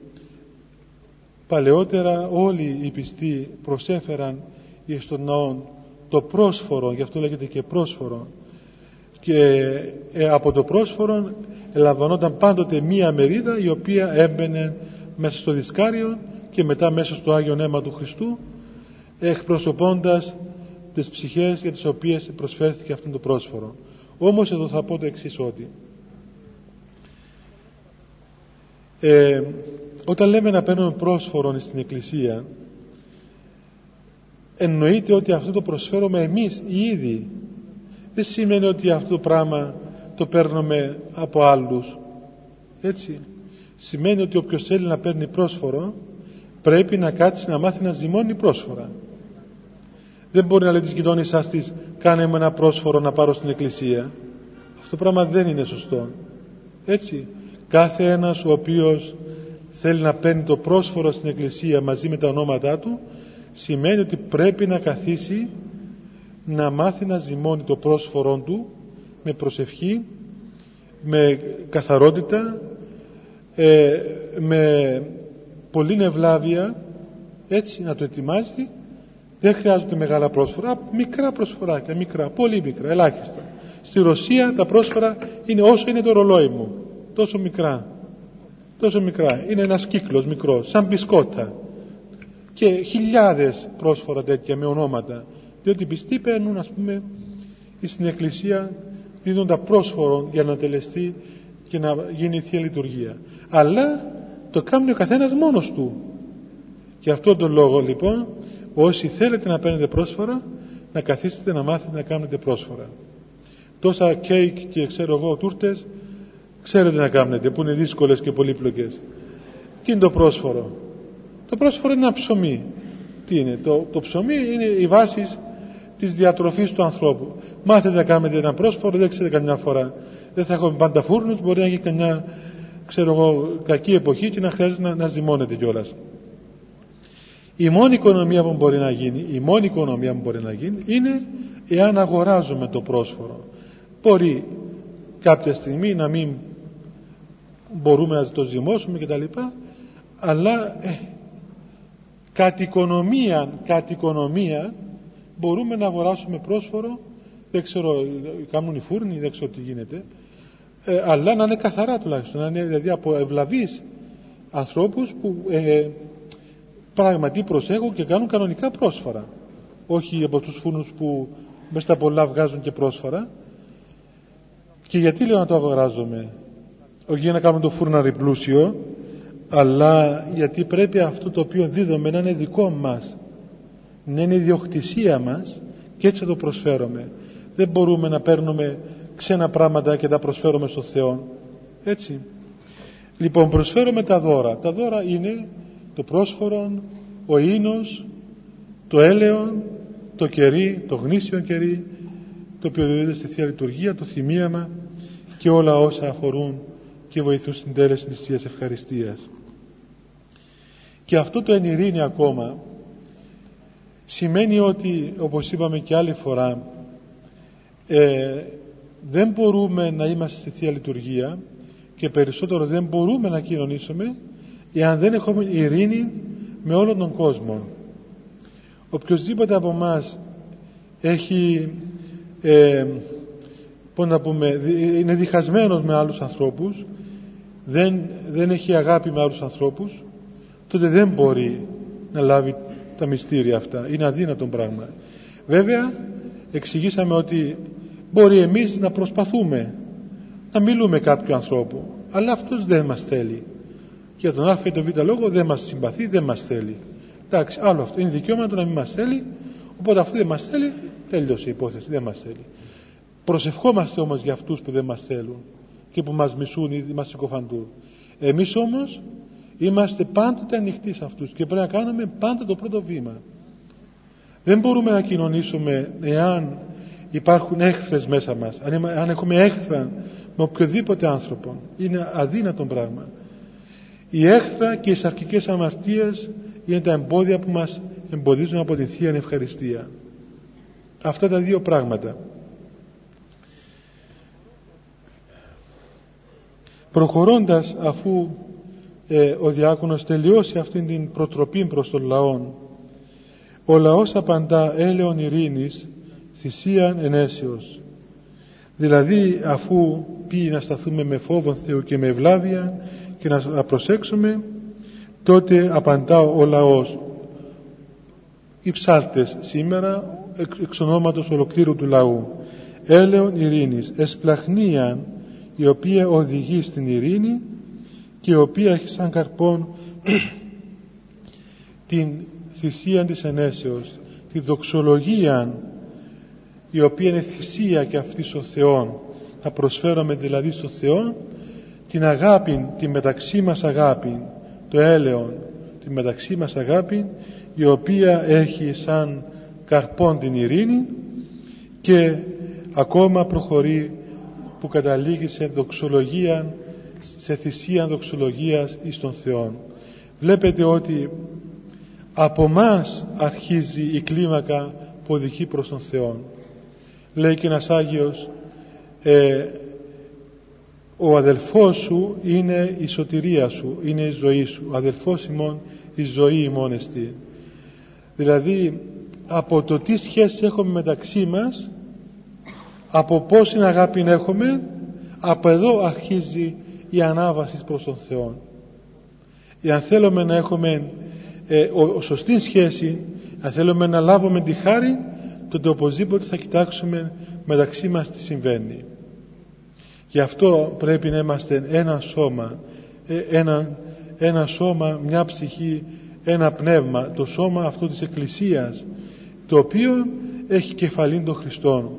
παλαιότερα όλοι οι πιστοί προσέφεραν στον ναό το πρόσφορο, γι' αυτό λέγεται και πρόσφορο, και από το πρόσφορο ελαμβανόταν πάντοτε μία μερίδα, η οποία έμπαινε μέσα στο δισκάριο και μετά μέσα στο Άγιο Αίμα του Χριστού, εκπροσωπώντας τις ψυχές για τις οποίες προσφέρθηκε αυτό το πρόσφορο. Όμως εδώ θα πω το εξής, ότι όταν λέμε να παίρνουμε πρόσφορο στην Εκκλησία, εννοείται ότι αυτό το προσφέρουμε εμείς οι ίδιοι. Δεν σημαίνει ότι αυτό το πράγμα το παίρνουμε από άλλους. Έτσι. Σημαίνει ότι όποιος θέλει να παίρνει πρόσφορο πρέπει να κάτσει να μάθει να ζυμώνει πρόσφορα. Δεν μπορεί να λέει της γειτόνισσάς της, κάνε μου ένα πρόσφορο να πάρω στην Εκκλησία. Αυτό το πράγμα δεν είναι σωστό. Έτσι. Κάθε ένας ο οποίος θέλει να παίρνει το πρόσφορο στην Εκκλησία μαζί με τα ονόματά του, σημαίνει ότι πρέπει να καθίσει να μάθει να ζυμώνει το πρόσφορό του με προσευχή, με καθαρότητα, με πολλή ευλάβεια, έτσι να το ετοιμάζει. Δεν χρειάζονται μεγάλα πρόσφορα, μικρά προσφοράκια, μικρά, πολύ μικρά, ελάχιστα. Στη Ρωσία τα πρόσφορα είναι όσο είναι το ρολόι μου, τόσο μικρά, είναι ένας κύκλος μικρός, σαν μπισκότα, και χιλιάδες πρόσφορα τέτοια με ονόματα, διότι οι πιστοί παίρνουν, ας πούμε, στην Εκκλησία δίνοντα πρόσφορο για να τελεστεί και να γίνει η Θεία Λειτουργία, αλλά το κάνει ο καθένας μόνος του. Και αυτόν τον λόγο λοιπόν, όσοι θέλετε να παίρνετε πρόσφορα, να καθίσετε να μάθετε να κάνετε πρόσφορα. Τόσα κέικ και ξέρω εγώ τούρτες ξέρετε να κάνετε, που είναι δύσκολες και πολύπλοκες. Τι είναι το πρόσφορο? Το πρόσφορο είναι ένα ψωμί. Τι είναι? Το ψωμί είναι οι βάσεις της διατροφής του ανθρώπου. Μάθετε να κάνετε ένα πρόσφορο, δεν ξέρετε καμιά φορά. Δεν θα έχουμε πάντα φούρνους, μπορεί να έχει καμιά, ξέρω εγώ, κακή εποχή και να χρειάζεται να ζυμώνεται κιόλας. Η μόνη οικονομία που μπορεί να γίνει, είναι εάν αγοράζουμε το πρόσφορο. Μπορεί κάποια στιγμή να μην μπορούμε να το ζυμώσουμε κτλ. Αλλά κατ' οικονομία μπορούμε να αγοράσουμε πρόσφορο. Δεν ξέρω, κάνουν οι φούρνοι, δεν ξέρω τι γίνεται, αλλά να είναι καθαρά τουλάχιστον, να είναι δηλαδή από ευλαβείς ανθρώπους που πραγματικά προσέχουν και κάνουν κανονικά πρόσφορα, όχι από τους φούρνους που μες στα πολλά βγάζουν και πρόσφορα. Και γιατί λέω να το αγοράζουμε? Όχι για να κάνουμε το φούρναρι πλούσιο, αλλά γιατί πρέπει αυτό το οποίο δίδουμε να είναι δικό μας, να είναι ιδιοκτησία μας, και έτσι θα το προσφέρουμε. Δεν μπορούμε να παίρνουμε ξένα πράγματα και τα προσφέρουμε στον Θεό. Έτσι. Λοιπόν, προσφέρουμε τα δώρα. Τα δώρα είναι το πρόσφορο, ο ίνος, το έλεον, το κερί, το γνήσιο κερί, το οποίο δίδεται στη Θεία Λειτουργία, το θυμίαμα και όλα όσα αφορούν και βοηθούν στην τέλεση της Θείας Ευχαριστίας. Και αυτό το εν ειρήνη ακόμα σημαίνει ότι, όπως είπαμε και άλλη φορά, δεν μπορούμε να είμαστε στη Θεία Λειτουργία και περισσότερο δεν μπορούμε να κοινωνήσουμε εάν δεν έχουμε ειρήνη με όλον τον κόσμο. Οποιοςδήποτε από εμάς έχει είναι διχασμένος με άλλους ανθρώπους, δεν έχει αγάπη με άλλους ανθρώπους, τότε δεν μπορεί να λάβει τα μυστήρια αυτά. Είναι αδύνατο πράγμα. Βέβαια, εξηγήσαμε ότι μπορεί εμείς να προσπαθούμε να μιλούμε κάποιου ανθρώπου, αλλά αυτός δεν μας θέλει. Για τον α ή τον β λόγο δεν μας συμπαθεί, δεν μας θέλει. Εντάξει, άλλο αυτό. Είναι δικαίωμα του να μην μας θέλει, οπότε αφού δεν μας θέλει, τέλειωσε η υπόθεση, δεν μας θέλει. Προσευχόμαστε όμως για αυτούς που δεν μας θέλουν και που μας μισούν ή μας συκοφαντούν. Εμείς όμως είμαστε πάντοτε ανοιχτοί σε αυτούς και πρέπει να κάνουμε πάντα το πρώτο βήμα. Δεν μπορούμε να κοινωνήσουμε εάν υπάρχουν έχθρες μέσα μας, αν έχουμε έχθρα με οποιοδήποτε άνθρωπο. Είναι αδύνατο πράγμα. Η έχθρα και οι σαρκικές αμαρτίες είναι τα εμπόδια που μας εμποδίζουν από τη Θεία Ευχαριστία. Αυτά τα δύο πράγματα. Προχωρώντας, αφού ο διάκονος τελειώσει αυτήν την προτροπή προς τον λαόν, ο λαός απαντά έλεον ειρήνης, θυσίαν ενέσεως. Δηλαδή, αφού πει να σταθούμε με φόβον Θεού και με ευλάβεια και να προσέξουμε, τότε απαντά ο λαός. Οι ψάλτες σήμερα εξ ονόματος ολοκλήρου του λαού, έλεον ειρήνης, εσπλαχνίαν, η οποία οδηγεί στην ειρήνη και η οποία έχει σαν καρπόν την θυσία της ενέσεως, τη δοξολογία, η οποία είναι θυσία και αυτή στο Θεό. Θα προσφέρουμε δηλαδή στο Θεό την αγάπη, τη μεταξύ μας αγάπη, το έλεον, τη μεταξύ μας αγάπη, η οποία έχει σαν καρπόν την ειρήνη και ακόμα προχωρεί που καταλήγει σε δοξολογία, σε θυσία δοξολογίας εις τον Θεό. Βλέπετε ότι από μας αρχίζει η κλίμακα που οδηγεί προς τον Θεό. Λέει και ένας Άγιος, ο αδελφός σου είναι η σωτηρία σου, είναι η ζωή σου. Ο αδελφός ημών η ζωή ημών εστί. Δηλαδή από το τι σχέση έχουμε μεταξύ μας, από πόση αγάπη έχουμε, από εδώ αρχίζει η ανάβαση προς τον Θεό. Εάν θέλουμε να έχουμε σωστή σχέση, αν θέλουμε να λάβουμε τη χάρη, τότε οπωσδήποτε θα κοιτάξουμε μεταξύ μας τι συμβαίνει. Γι' αυτό πρέπει να είμαστε ένα σώμα, ένα σώμα, μια ψυχή, ένα πνεύμα, το σώμα αυτό της Εκκλησίας, το οποίο έχει κεφαλήν των Χριστών.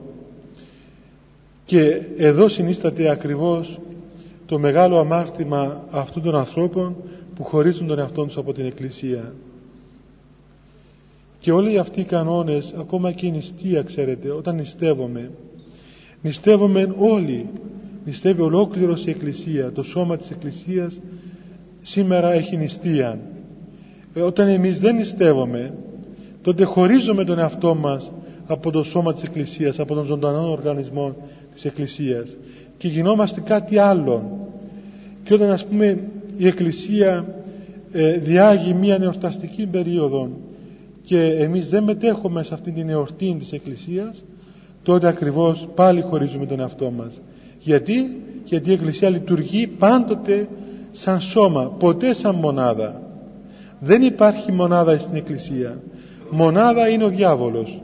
Και εδώ συνίσταται ακριβώς το μεγάλο αμάρτημα αυτών των ανθρώπων που χωρίζουν τον εαυτό τους από την Εκκλησία. Και όλοι αυτοί οι κανόνες, ακόμα και η νηστεία, ξέρετε, όταν νηστεύουμε όλοι, νηστεύει ολόκληρος η Εκκλησία, το σώμα της Εκκλησίας σήμερα έχει νηστεία. Όταν εμείς δεν νηστεύουμε, τότε χωρίζουμε τον εαυτό μας από το σώμα της Εκκλησίας, από τον ζωντανό οργανισμό της Εκκλησίας και γινόμαστε κάτι άλλο. Και όταν, ας πούμε, η Εκκλησία διάγει μια εορταστική περίοδο και εμείς δεν μετέχουμε σε αυτήν την εορτή της Εκκλησίας, τότε ακριβώς πάλι χωρίζουμε τον εαυτό μας. Γιατί η Εκκλησία λειτουργεί πάντοτε σαν σώμα, ποτέ σαν μονάδα. Δεν μονάδα στην Εκκλησία. Μονάδα είναι ο διάβολος.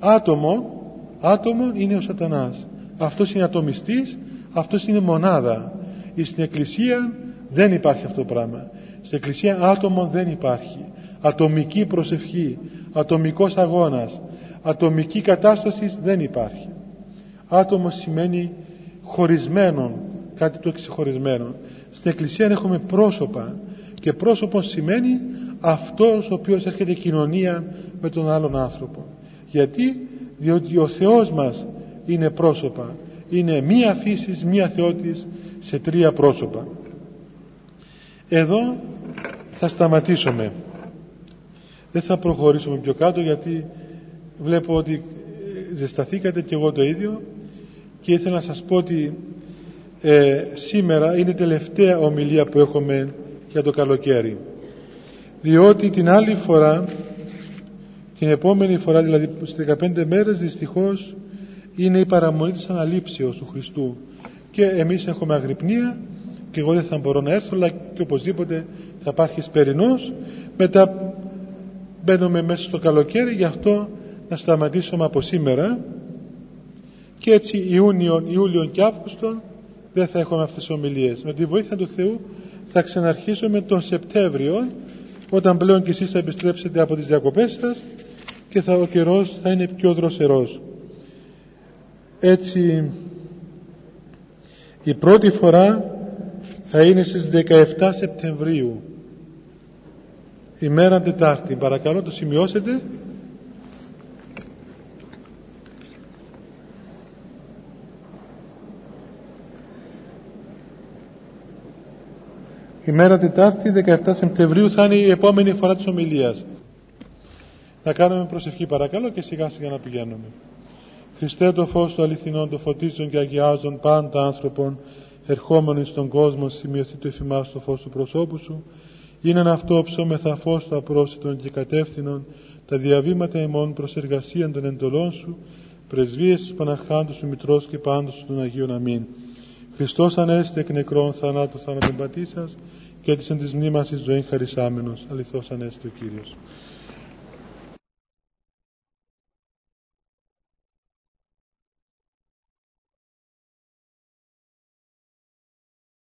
Άτομο είναι ο Σατανάς. Αυτός είναι ατομιστής, αυτός είναι μονάδα. Στην Εκκλησία δεν υπάρχει αυτό το πράγμα. Στην Εκκλησία άτομο δεν υπάρχει. Ατομική προσευχή, ατομικός αγώνας, ατομική κατάσταση δεν υπάρχει. Άτομο σημαίνει χωρισμένο, κάτι το ξεχωρισμένο. Στην Εκκλησία έχουμε πρόσωπα και πρόσωπο σημαίνει αυτός ο οποίος έρχεται κοινωνία με τον άλλον άνθρωπο. Γιατί? Διότι ο Θεός μας είναι πρόσωπα, είναι μία φύσης, μία θεότης σε τρία πρόσωπα. Εδώ θα σταματήσουμε, δεν θα προχωρήσουμε πιο κάτω, γιατί βλέπω ότι ζεσταθήκατε και εγώ το ίδιο, και ήθελα να σας πω ότι σήμερα είναι η τελευταία ομιλία που έχουμε για το καλοκαίρι, διότι την άλλη φορά, την επόμενη φορά, δηλαδή στις 15 μέρες, δυστυχώς είναι η παραμονή της αναλήψεως του Χριστού και εμείς έχουμε αγρυπνία και εγώ δεν θα μπορώ να έρθω, αλλά και οπωσδήποτε θα υπάρχει σπερινός. Μετά μπαίνουμε μέσα στο καλοκαίρι, γι' αυτό να σταματήσουμε από σήμερα και έτσι Ιούλιο και Αύγουστο δεν θα έχουμε αυτές τις ομιλίες. Με τη βοήθεια του Θεού θα ξαναρχίσουμε τον Σεπτέμβριο, όταν πλέον και εσείς θα επιστρέψετε από τις διακοπές σας και ο καιρός θα είναι πιο δροσερός. Έτσι η πρώτη φορά θα είναι στις 17 Σεπτεμβρίου, ημέρα Τετάρτη. Παρακαλώ το σημειώσετε. Ημέρα Τετάρτη 17 Σεπτεμβρίου θα είναι η επόμενη φορά της ομιλίας. Να κάνουμε προσευχή παρακαλώ και σιγά σιγά να πηγαίνουμε. Χριστέ, το φως του αληθινών, το φωτίζουν και αγιάζουν πάντα άνθρωπον, ερχόμενοι στον κόσμο, σημειωθεί το εφημάς το φως του προσώπου σου. Είναι αυτό ψώμεθα φως του απρόσιτων και κατεύθυνων τα διαβήματα ημών προς εργασίαν των εντολών σου, πρεσβείες της Παναχάντου σου Μητρός και πάντως σου των Αγίων. Αμήν. Χριστός ανέστη εκ νεκρών θανάτου θάνατον πατήσας και της εν της μνήμας εις ζωήν χαρισάμενος. Αληθώς ανέστη ο Κύριος.